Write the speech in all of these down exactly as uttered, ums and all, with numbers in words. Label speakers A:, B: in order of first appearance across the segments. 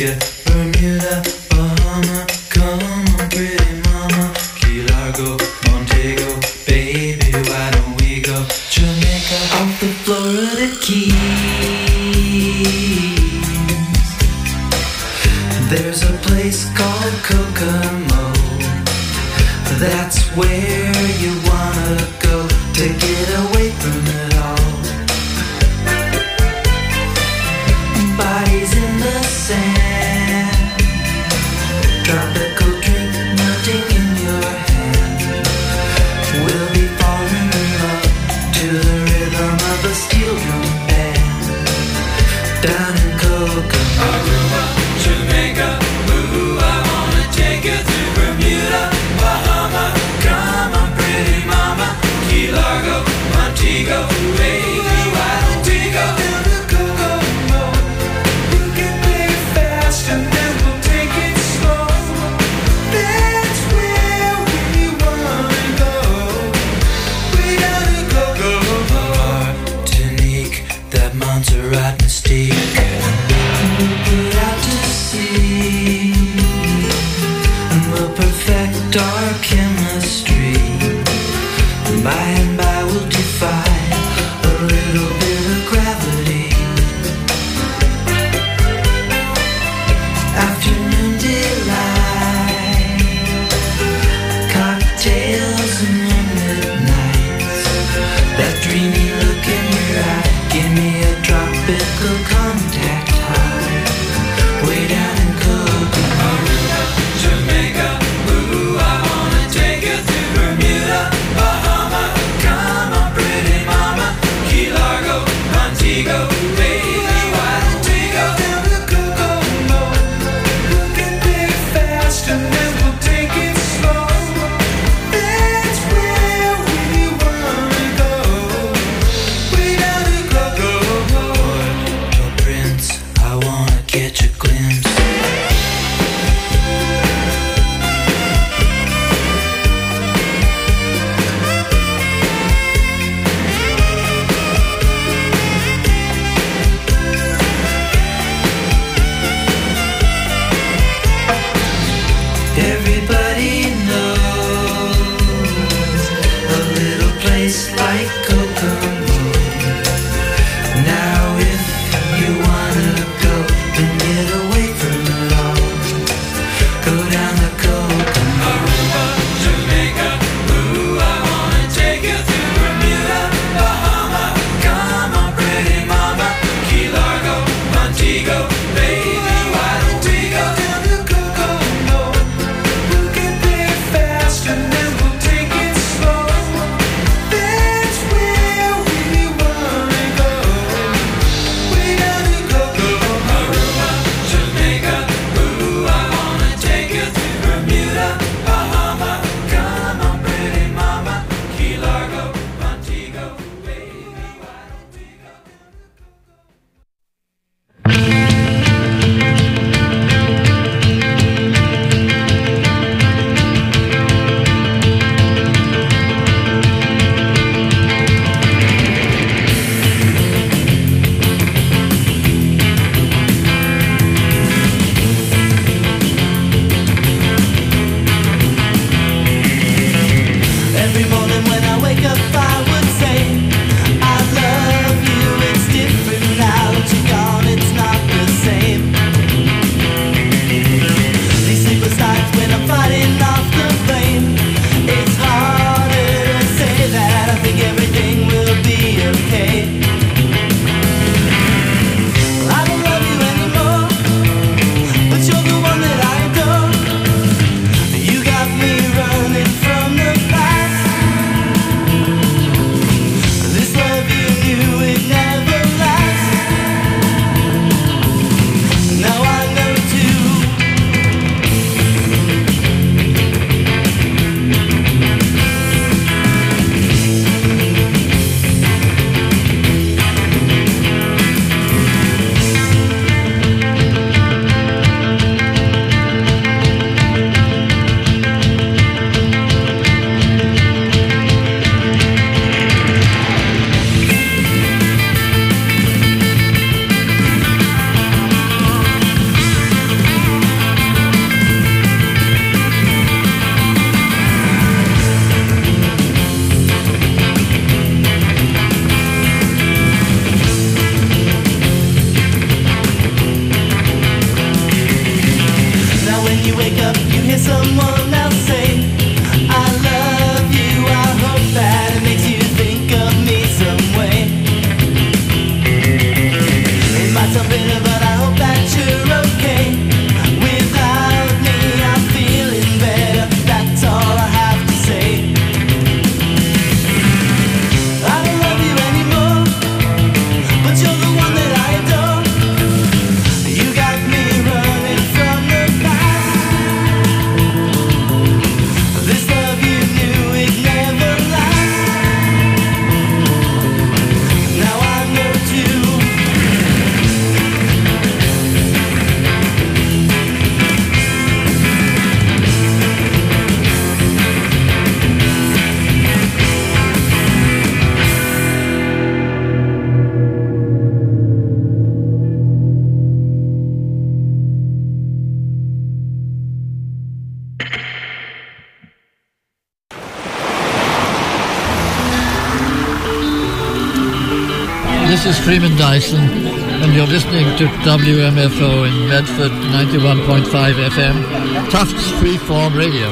A: Jamaica, Bermuda, Bahama, come on pretty mama, Key Largo, Montego, baby, why don't we go Jamaica, off the Florida Keys. There's a place called Kokomo, that's where you wanna go to get away from it all. Bodies in the sand, tropical drink melting in your hand. We'll be falling in love to the rhythm of a steel drum band. Down in Kokomo, Aruba, Jamaica, ooh, I wanna take you to Bermuda, Bahama, come on pretty mama, Key Largo, Montego, baby, why don't we go down to Kokomo? We can play fast and then we'll take it slow. That's where we wanna go. We gotta go, go, go. Martinique, that Montserrat mystique. We'll put out to sea and we'll perfect our chemistry. By and by we'll defy a little bit of gravity. Afternoon delight, cocktails and moonlit nights. That dreamy look in your eye, give me a tropical contact high. Way down in Kokomo, Jamaica, ooh, I wanna take
B: is Freeman Dyson, and you're listening to W M F O in Medford, ninety-one point five F M, Tufts Freeform Radio.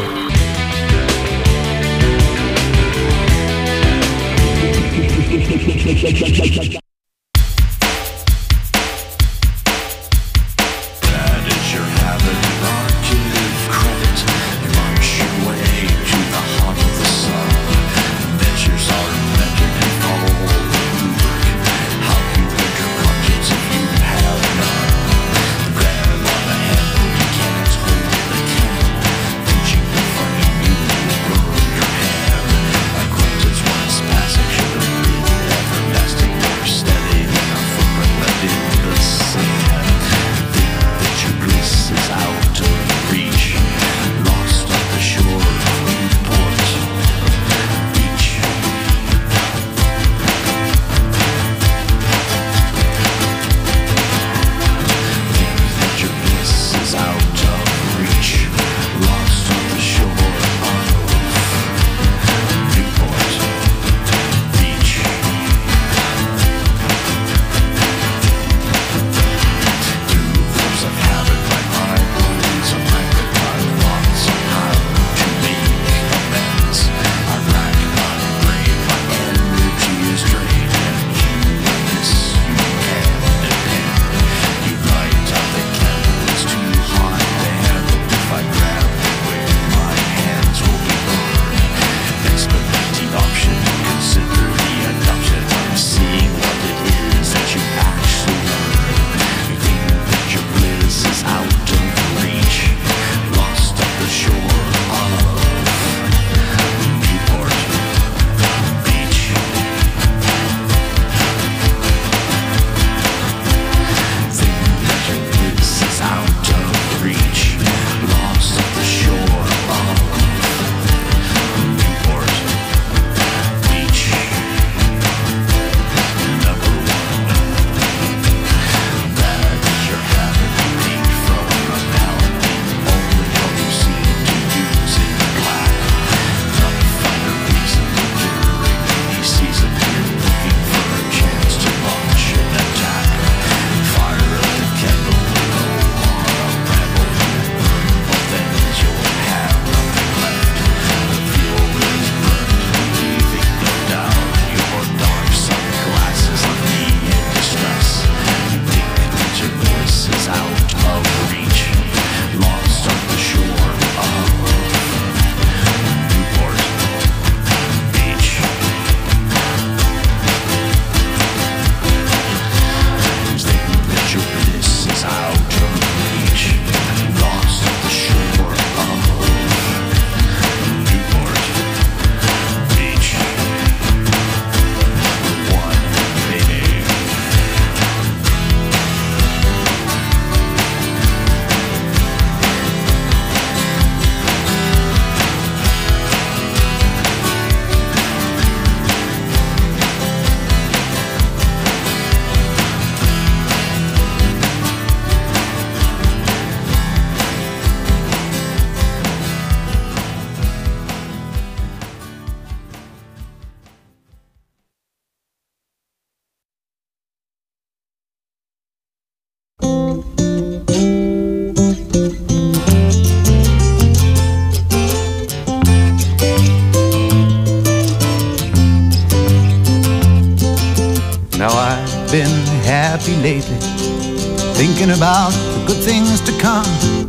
C: been happy lately, thinking about the good things to come.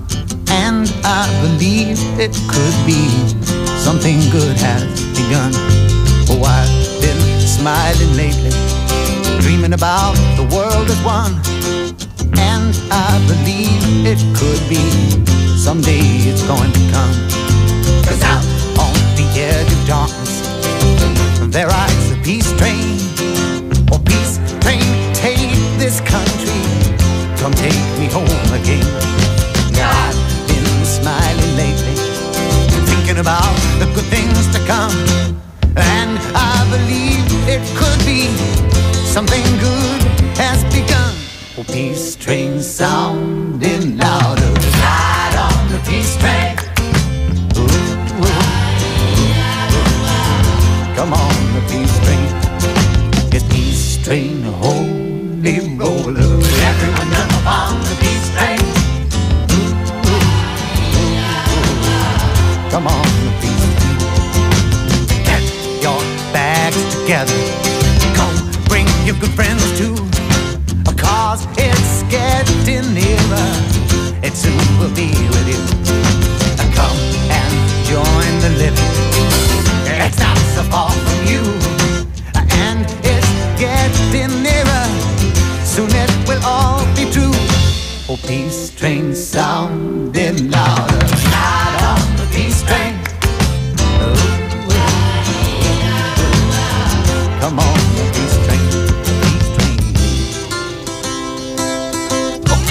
C: And I believe it could be something good has begun. Oh, I've been smiling lately, dreaming about the world as one. And I believe it could be someday it's going to come. 'Cause out on the edge of darkness there rides a peace train. Oh, peace train, take this country, come take me home again. Now I've been smiling lately, thinking about the good things to come. And I believe it could be something good has begun. Oh, peace train sounding louder, ride on the peace train. together. Come, bring your good friends too, cause it's getting nearer. It soon will be with you. Come and join the living. It's not so far from you, and it's getting nearer. Soon it will all be true. Oh, peace train sounding louder. Ride on the peace train. Come on, the peace train, the peace train. Oh.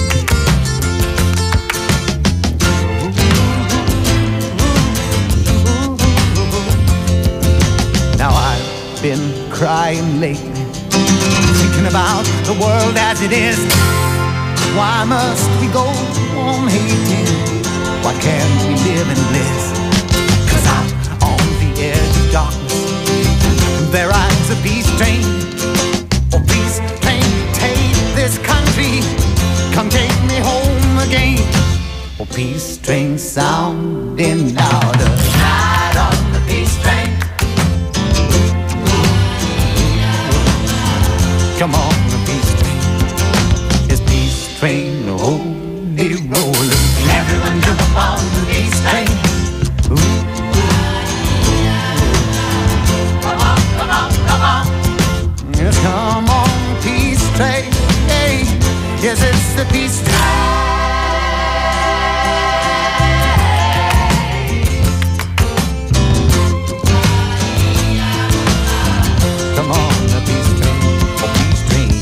C: Now I've been crying lately, thinking about the world as it is. Why must we go on hating? Why can't we live in bliss? 'Cause out on the edge of darkness there rides a peace train. Oh, peace train, take this country, come take me home again. Oh, peace train sounding louder. Ride on the peace train. Come on, the peace train. This peace train, holy rollin'. Everyone jump on the peace train. Ooh. Yes, come on, peace train. Hey, yes, it's the peace train. Come on, the peace train, oh, peace train.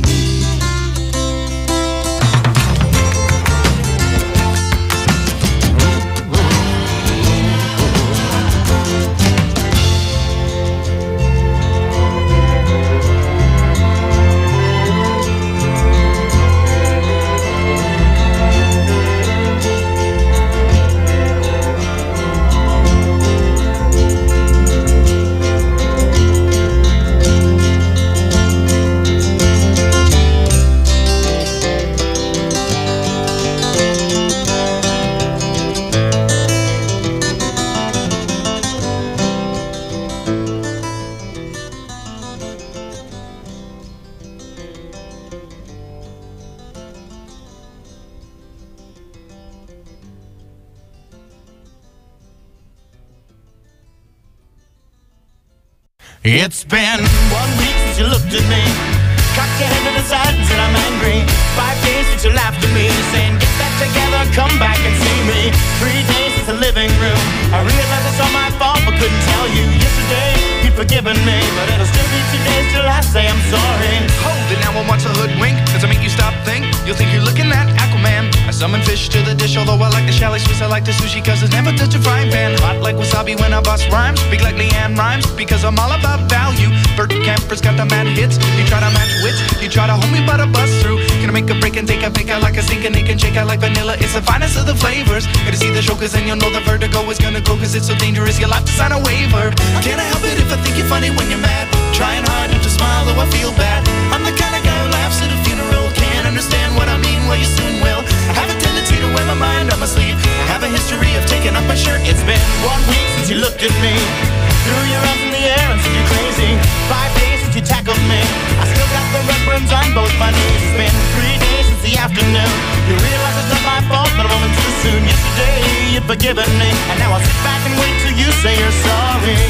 D: It's been one week since you looked at me, cocked your head to the side and said I'm angry. Five days since you laughed at me, saying get back together, come back and see me. Three days since the living room, I realized it's all my fault but couldn't tell you. Yesterday you'd forgiven me, but it'll still be two days till I say I'm sorry.
E: Hold it now, I want to hoodwink. Does it make you stop think? You'll think you're looking at Aquaman. I summon fish to the dish, although I like the chalet Swiss, I like the sushi cause it's never touch a frying pan. Hot like wasabi when I bust rhymes, speak like Leanne Rhymes because I'm all about value. Bert Camper's got the mad hits, you try to match wits, you try to hold me but I bust through. Gonna make a break and take a fake out like a sink and it can shake out like vanilla. It's the finest of the flavors. Gonna see the show cause then you'll know the vertigo is gonna go cause it's so dangerous you'll have to sign a waiver. Can I help it if I think you're funny when you're mad? Trying hard not to smile though I feel bad. I'm the kind of guy who laughs at a funeral. Can't understand what I mean, well you soon will. I have a tendency to wear my mind on my sleeve. I have a history of taking off my shirt. It's been one week since you looked at me, threw your arms in the air and said you're crazy. Five days since you tackled me, I still got the red burns on both my knees. It's been three days since the afternoon, you realize it's not my fault but I'm only too soon. Yesterday you'd forgiven me, and now I'll sit back and wait till you say you're sorry.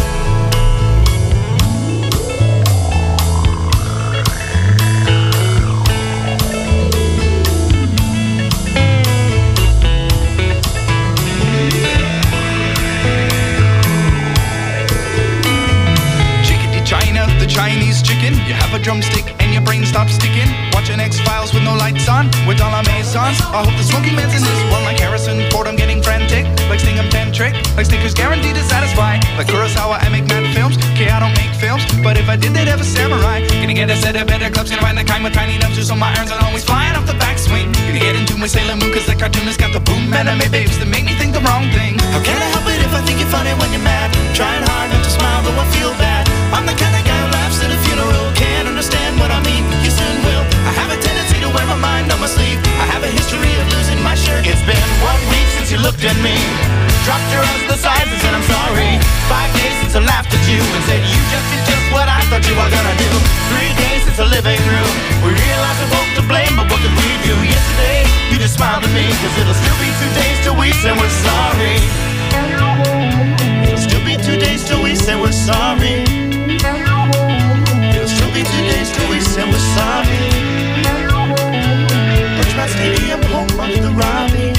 E: Chinese chicken, you have a drumstick and your brain stops sticking. Watching X-Files with no lights on, with all our maisons. I hope the smoking man's in this one like Harrison Ford. I'm getting frantic, like Sting I'm tantric, like Snickers guaranteed to satisfy. Like Kurosawa, I make mad films. Okay, I don't make films, but if I did, they'd have a samurai. Gonna get a set of better clubs, gonna find the kind with tiny nubs, so my irons are always flying off the backswing. Gonna get into my Sailor Moon, cause the cartoonist got the boom anime babes that make me think the wrong thing. How can I help it if I think you're funny when you're mad? Trying hard not to smile, though I feel bad. I'm the kind of guy who laughs at a funeral. Can't understand what I mean, you soon will. I have a tendency to wear my mind on my sleeve. I have a history of losing my shirt. It's been one week since you looked at me,
D: dropped your arms to the sides and said I'm sorry. Five days since I laughed at you and said you just did just what I thought you were gonna do. Three days since the living room, we realized we're both to blame, but what could we do? Yesterday, you just smiled at me, cause it'll still be two days till we say we're sorry. It'll still be two days till we say we're sorry. It'll still be two days till we say we're sorry. Richmond Stadium, home of the Robbie.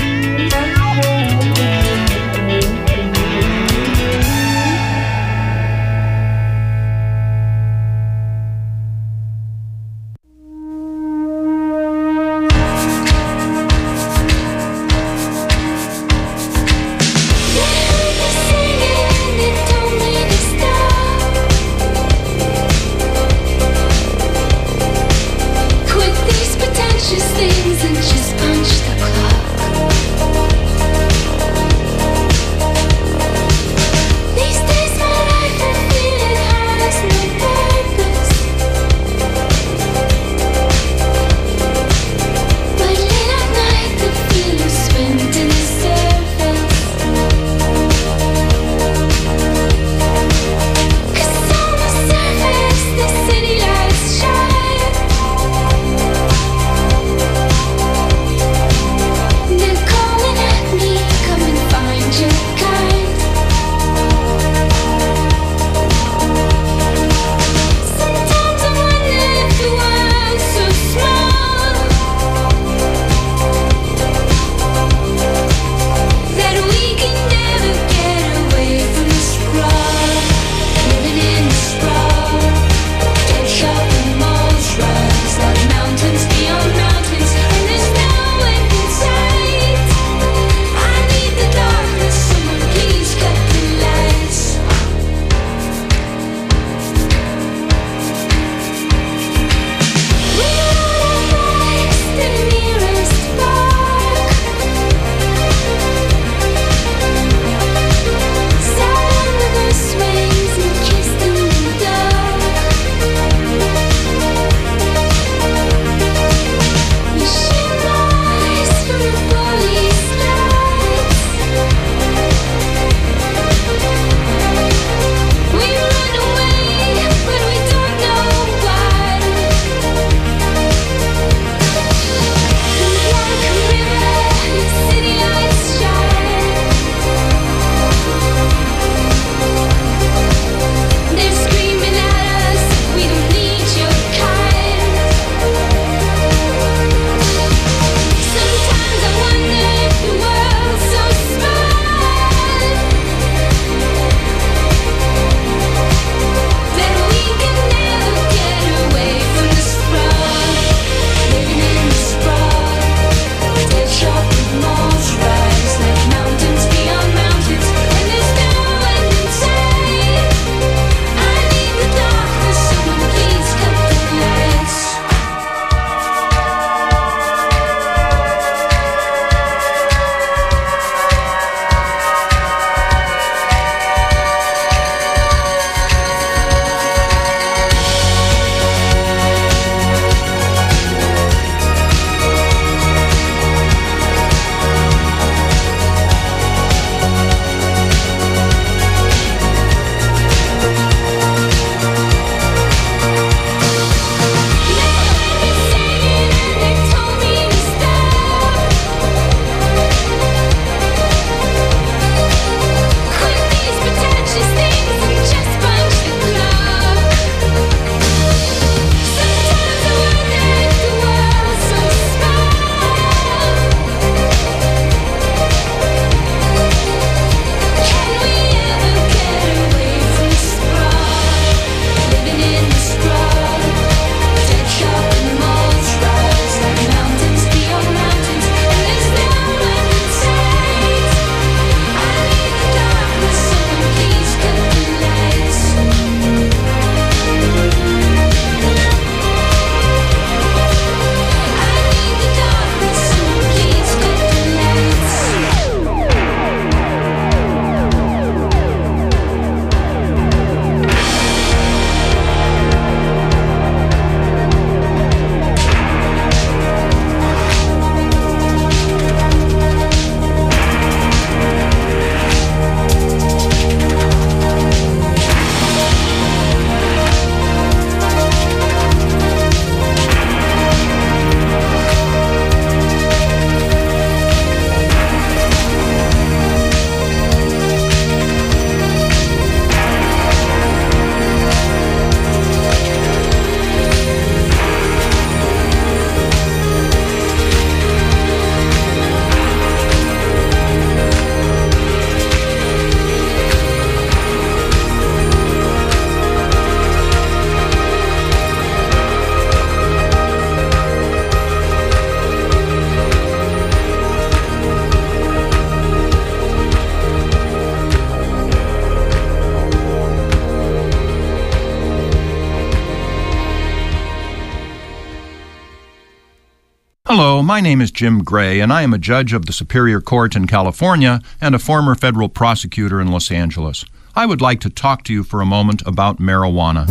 F: my name is Jim Gray, and I am a judge of the Superior Court in California and a former federal prosecutor in Los Angeles. I would like to talk to you for a moment about marijuana.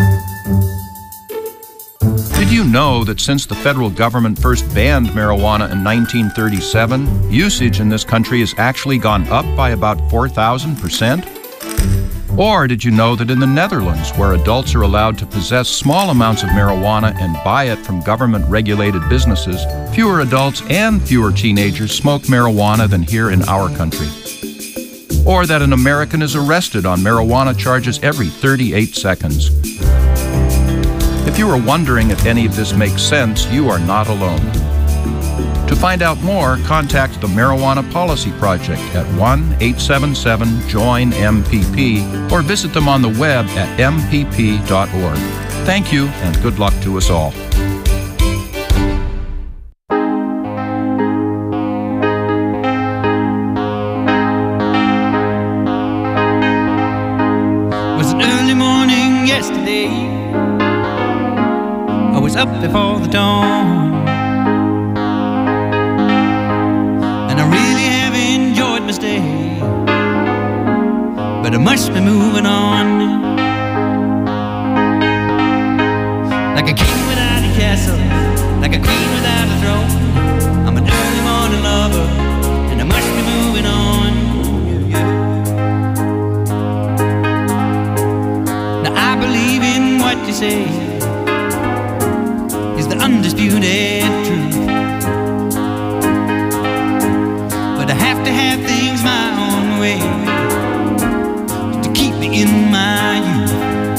F: Did you know that since the federal government first banned marijuana in nineteen thirty-seven, usage in this country has actually gone up by about four thousand percent? Or did you know that in the Netherlands, where adults are allowed to possess small amounts of marijuana and buy it from government-regulated businesses, fewer adults and fewer teenagers smoke marijuana than here in our country? Or that an American is arrested on marijuana charges every thirty-eight seconds? If you are wondering if any of this makes sense, you are not alone. To find out more, contact the Marijuana Policy Project at one eight seven seven join M P P or visit them on the web at m p p dot org. Thank you, and good luck to us all.
G: It was an early morning yesterday. I was up before the dawn, and I really have enjoyed my stay, but I must be moving on. Like a king without a castle, like a queen without a throne, I'm an early morning lover, and I must be moving on. Yeah, yeah. Now I believe in what you say is the undisputed truth, but I have to have things my own way to keep me in my youth.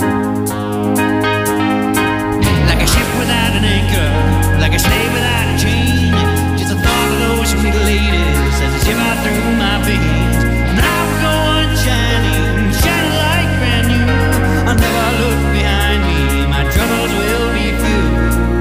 G: Like a ship without an anchor, like a slave without a chain, just a thought of those sweet ladies as they shiver through my veins. And I will go on shining, shining like brand new. I'll never look behind me, my troubles will be few.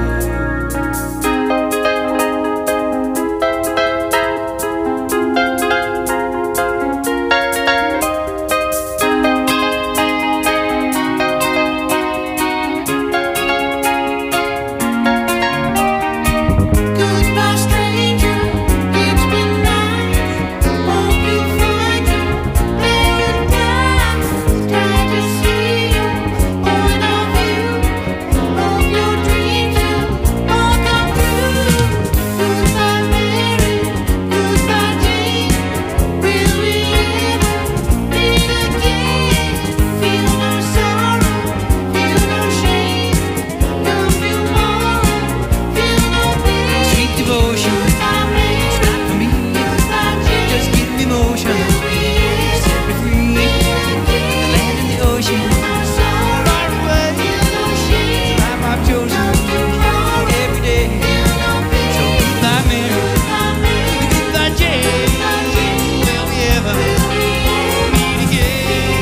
H: Goodbye, stranger. It's been nice. Hope you find your paradise. Try to see your point of view. Hope your dreams will all come true. Goodbye, Mary. Goodbye, Jane. Will we ever meet again? Feel no sorrow, feel no shame. Come tomorrow, feel no pain.
G: Sweet devotion, it's not for me. Just give me motion, set me free. The land and the ocean, far away. Life I've chosen every day. So goodbye, Mary. Goodbye, Jane. Will we ever meet again?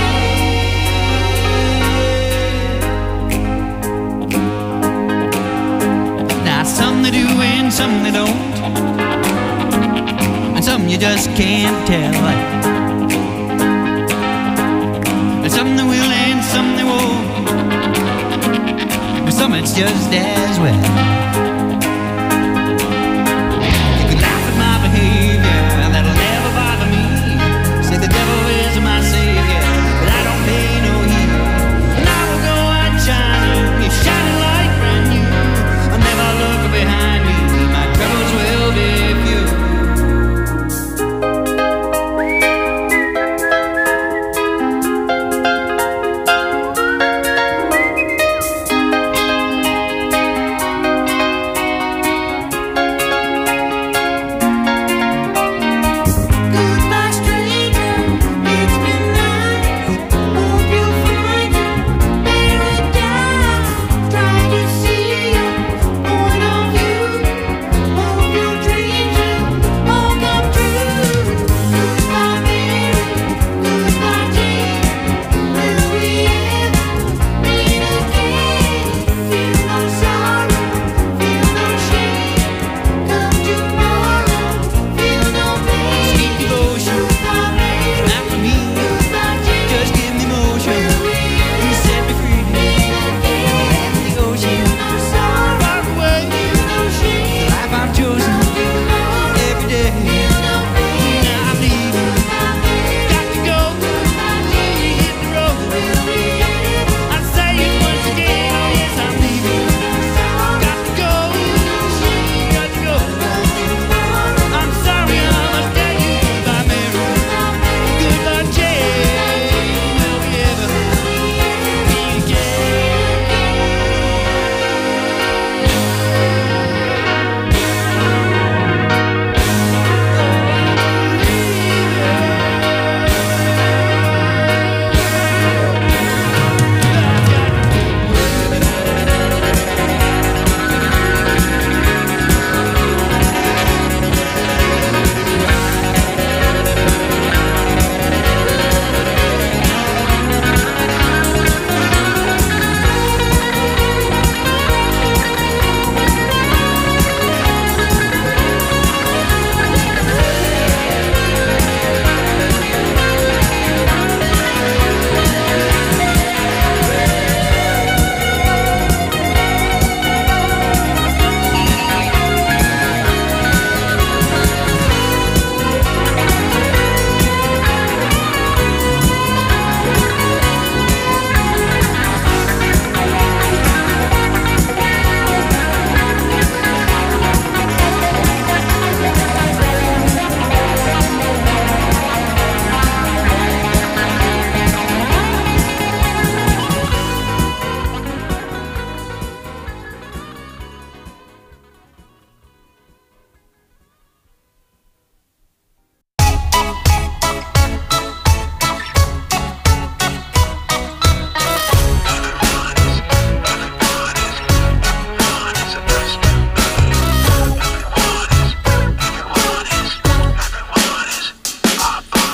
G: Now some they do and some they don't, and some you just can't tell. And some they will and some they won't, but some it's just as well. You can laugh at my behavior, that'll never bother me. Say the devil is my savior, but I don't pay no heed. And I will go on shining, you're shining like brand new. I'll never look behind me, my troubles will be few.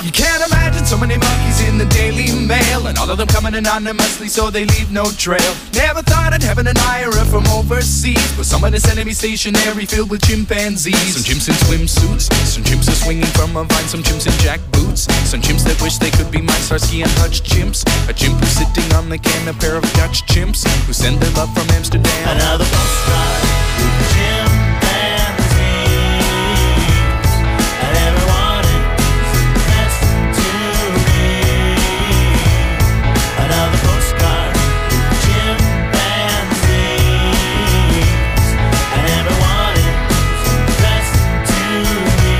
E: You can't imagine so many monkeys in the Daily Mail, and all of them coming anonymously so they leave no trail. Never thought I'd have an admirer from overseas, but somebody sending me stationery filled with chimpanzees. Some chimps in swimsuits, some chimps are swinging from a vine, some chimps in jack boots, some chimps that wish they could be my Starsky and Hutch chimps. A chimp who's sitting on the can, a pair of Dutch chimps who send their love from Amsterdam.
D: Another postcard with chimpanzees, and everyone is addressed to me. Another postcard with chimpanzees, and everyone is addressed to me.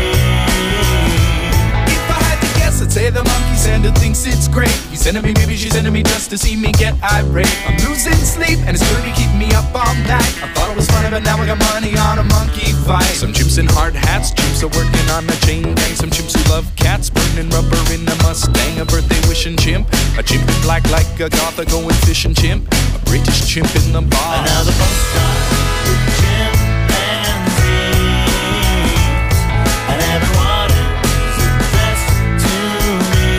E: If I had to guess, I'd say the monkey Santa thinks it's great. He's sending me, maybe she's sending me just to see me get irate. I'm losing sleep and it's really keeping me up all night. I thought it was funny, but now I got money on a monkey fight. Some chimps in hard hats, chimps are working on a chain gang. Some chimps who love cats, burning rubber in a Mustang. A birthday wishing chimp, a chimp in black like a goth, a going fishing chimp, a British chimp in the bar.
D: Another postcard with chimpanzees, and everyone is addressed to me.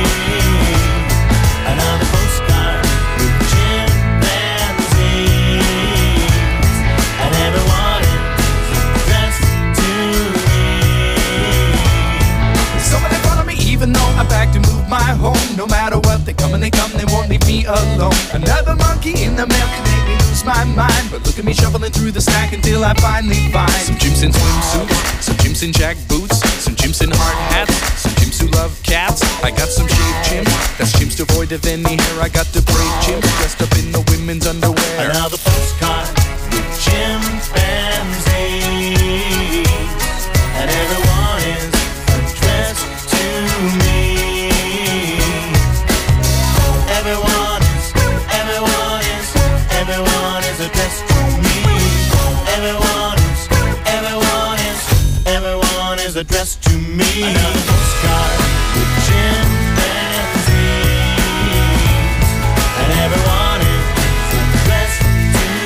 D: Another postcard with chimpanzees, and everyone is addressed to me.
E: Some of them follow me even though I back to move my home. No matter what, they come and they come, they won't leave me alone. Another monkey in the mail can make me lose my mind, but look at me shuffling through the stack until I finally find some chimps in swimsuits, some chimps in jack boots, some chimps in hard hats, some chimps who love cats. I got some shaved chimps, that's chimps devoid of any hair. I got the brave chimps dressed up in the women's underwear.
D: Another postcard with chimpanzees, and everyone is addressed to me. Everyone is, everyone is, everyone is addressed to me. Everyone is, everyone is, everyone is addressed to me. Another postcard with chimpanzees, and everyone is addressed to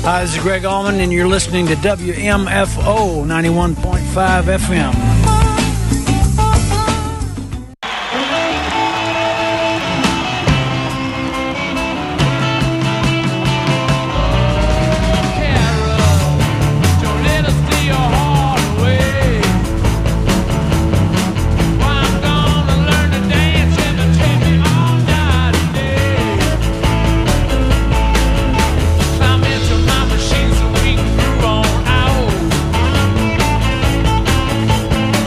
I: Hi, this is Greg Allman, and you're listening to W M F O ninety-one point five F M.
J: Machines so we can move on out.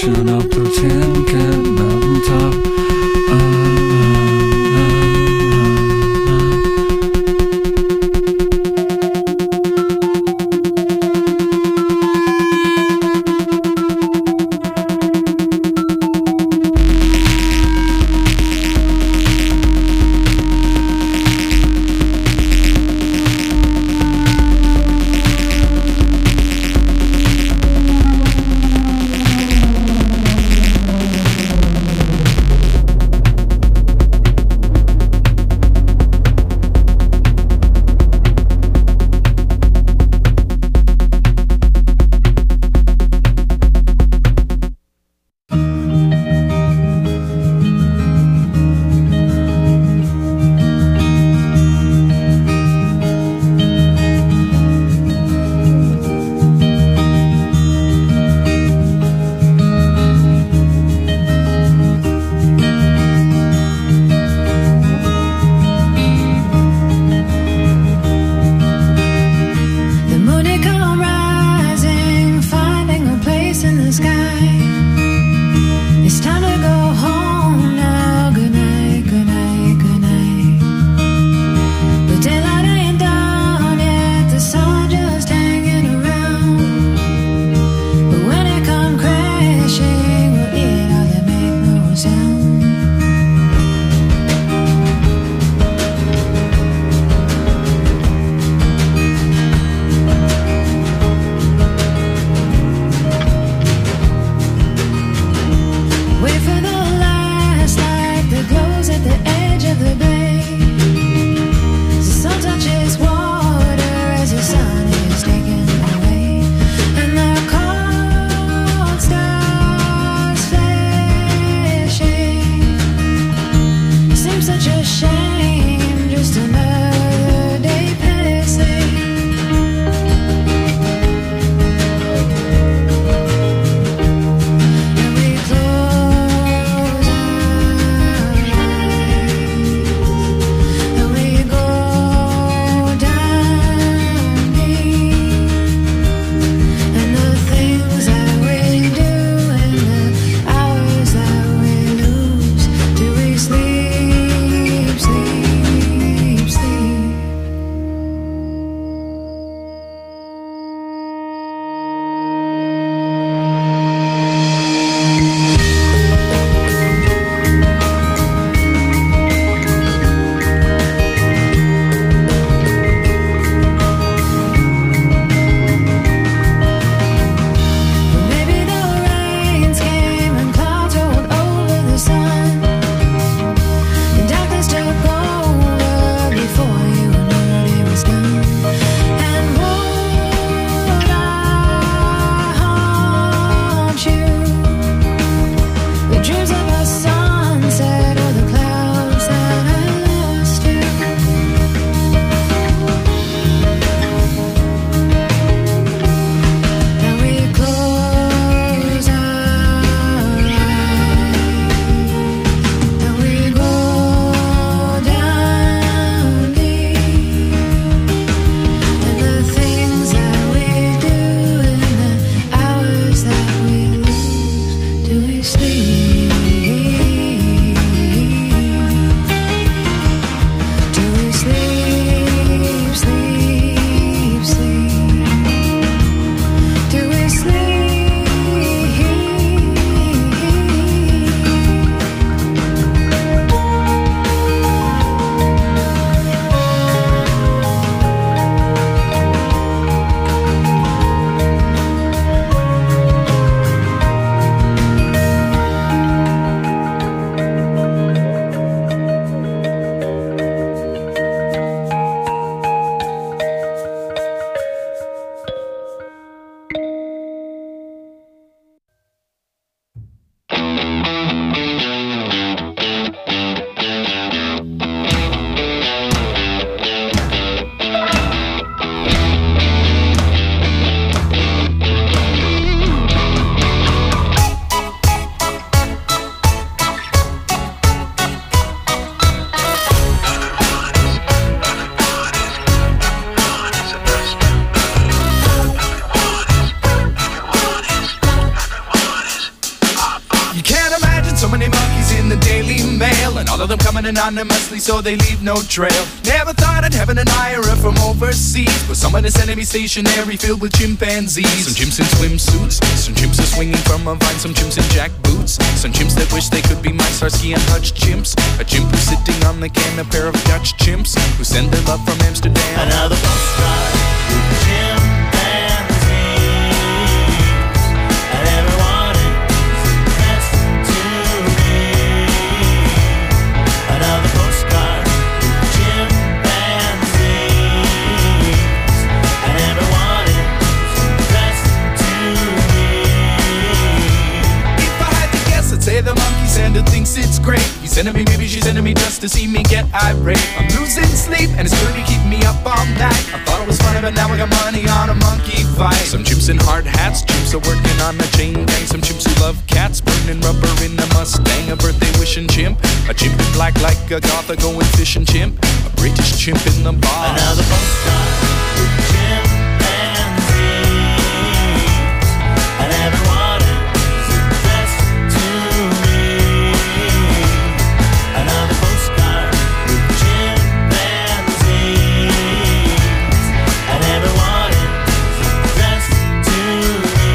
J: reflection of the tin can mountaintop. Uh, uh,
E: many monkeys in the Daily Mail, and all of them coming anonymously so they leave no trail. Never thought I'd have an admirer from overseas, but someone is sending me stationery filled with chimpanzees. Some chimps in swimsuits, some chimps are swinging from a vine, some chimps in jack boots, some chimps that wish they could be my Starsky and Hutch chimps. A chimp who's sitting on the can, a pair of Dutch chimps who send their love from Amsterdam.
D: Another postcard with chimpanzees, and everyone is addressed to me. Another postcard with chimpanzees, and everyone is addressed to me.
E: If I had to guess, I'd say the monkey sender thinks it's great. He's sending me, maybe she's sending me just to see me get irate. I'm losing sleep and it's gonna be keeping me up all night. I thought it was funny, but now I got money on a monkey fight. Some chimps in hard hats, chimps are working on a chain gang. Some chimps who love cats, burning rubber in a Mustang. A birthday wishing chimp, a chimp in black like a goth, a going fishing chimp, a British chimp in the bar.
D: Another postcard with chimpanzees, and everyone is addressed to me. Another postcard with chimpanzees, and everyone is addressed to me.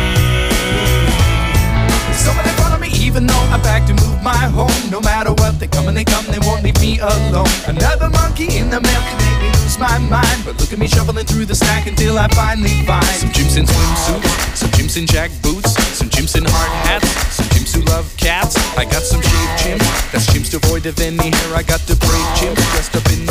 E: Someone in front of me, even though I back to move my home. No matter what, they come and they come, they won't leave me alone. Another monkey in the mail can make me lose my mind, but look at me shuffling through the stack until I finally find some chimps in swimsuits, some chimps in jack boots, some chimps in hard hats, some chimps who love cats. I got some shaved chimps, that's chimps devoid of any hair. I got the brave chimps dressed up in